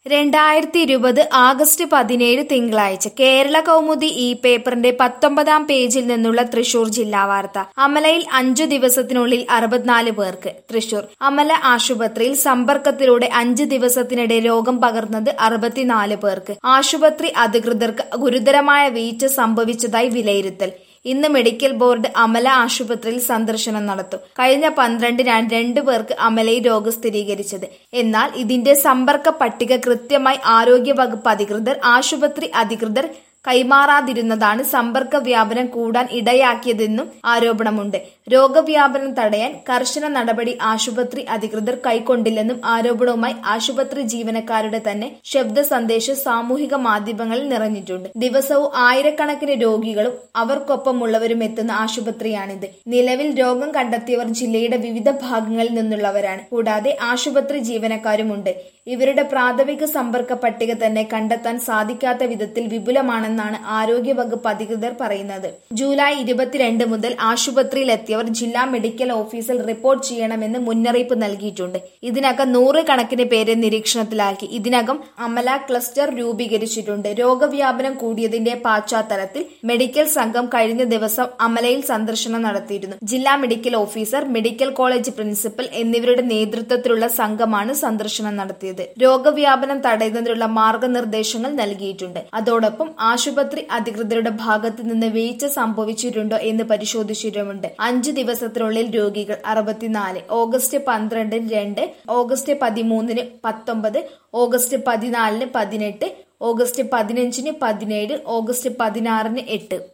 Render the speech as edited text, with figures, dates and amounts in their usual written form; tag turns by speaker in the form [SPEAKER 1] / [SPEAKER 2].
[SPEAKER 1] 2020 August 17 തിങ്കളാഴ്ച കേരള കൗമുദി ഈ പേപ്പറിന്റെ 19-ാം പേജിൽ നിന്നുള്ള തൃശൂർ ജില്ലാ വാർത്ത. അമലയിൽ 5 ദിവസത്തിനുള്ളിൽ 64 പേർക്ക്. തൃശൂർ അമല ആശുപത്രിയിൽ സമ്പർക്കത്തിലൂടെ 5 ദിവസത്തിനിടെ രോഗം പകർന്നത് 64 പേർക്ക്. ആശുപത്രി അധികൃതർക്ക് ഗുരുതരമായ വീഴ്ച സംഭവിച്ചതായി വിലയിരുത്തൽ. ഇന്ന് മെഡിക്കൽ ബോർഡ് അമല ആശുപത്രിയിൽ സന്ദർശനം നടത്തും. കഴിഞ്ഞ 12-നാണ് 2 പേർക്ക് അമലയിൽ രോഗം സ്ഥിരീകരിച്ചത്. എന്നാൽ ഇതിന്റെ സമ്പർക്ക പട്ടിക കൃത്യമായി ആരോഗ്യവകുപ്പ് അധികൃതർ ആശുപത്രി അധികൃതർ കൈമാറാതിരുന്നതാണ് സമ്പർക്ക വ്യാപനം കൂടാൻ ഇടയാക്കിയതെന്നും ആരോപണമുണ്ട്. രോഗവ്യാപനം തടയാൻ കർശന നടപടി ആശുപത്രി അധികൃതർ കൈക്കൊണ്ടില്ലെന്നും ആരോപണവുമായി ആശുപത്രി ജീവനക്കാരുടെ തന്നെ ശബ്ദ സന്ദേശം സാമൂഹിക മാധ്യമങ്ങളിൽ നിറഞ്ഞിട്ടുണ്ട്. ദിവസവും ആയിരക്കണക്കിന് രോഗികളും അവർക്കൊപ്പമുള്ളവരും എത്തുന്ന ആശുപത്രിയാണിത്. നിലവിൽ രോഗം കണ്ടെത്തിയവർ ജില്ലയുടെ വിവിധ ഭാഗങ്ങളിൽ നിന്നുള്ളവരാണ്. കൂടാതെ ആശുപത്രി ജീവനക്കാരുമുണ്ട്. ഇവരുടെ പ്രാഥമിക സമ്പർക്ക പട്ടിക തന്നെ കണ്ടെത്താൻ സാധിക്കാത്ത വിധത്തിൽ വിപുലമാണെന്നാണ് ആരോഗ്യവകുപ്പ് അധികൃതർ പറയുന്നത്. ജൂലൈ 22 മുതൽ ആശുപത്രിയിൽ എത്തിയവർ ജില്ലാ മെഡിക്കൽ ഓഫീസിൽ റിപ്പോർട്ട് ചെയ്യണമെന്ന് മുന്നറിയിപ്പ് നൽകിയിട്ടുണ്ട്. ഇതിനകം 100 കണക്കിന് പേരെ നിരീക്ഷണത്തിലാക്കി. ഇതിനകം അമല ക്ലസ്റ്റർ രൂപീകരിച്ചിട്ടുണ്ട്. രോഗവ്യാപനം കൂടിയതിന്റെ പശ്ചാത്തലത്തിൽ മെഡിക്കൽ സംഘം കഴിഞ്ഞ ദിവസം അമലയിൽ സന്ദർശനം നടത്തിയിരുന്നു. ജില്ലാ medical officer, medical college principal എന്നിവരുടെ നേതൃത്വത്തിലുള്ള സംഘമാണ് സന്ദർശനം നടത്തിയത്. രോഗവ്യാപനം തടയുന്നതിനുള്ള മാർഗനിർദ്ദേശങ്ങൾ നൽകിയിട്ടുണ്ട്. അതോടൊപ്പം ആശുപത്രി അധികൃതരുടെ ഭാഗത്ത് നിന്ന് വീഴ്ച സംഭവിച്ചിട്ടുണ്ടോ എന്ന് പരിശോധിച്ചിട്ടുമുണ്ട്. 5 ദിവസത്തിനുള്ളിൽ രോഗികൾ 64. ഓഗസ്റ്റ് 12-ന് 2, ഓഗസ്റ്റ് 13-ന് 19, ഓഗസ്റ്റ് 14-ന് 18, ഓഗസ്റ്റ് 15-ന് 17, ഓഗസ്റ്റ് 16-ന് 8.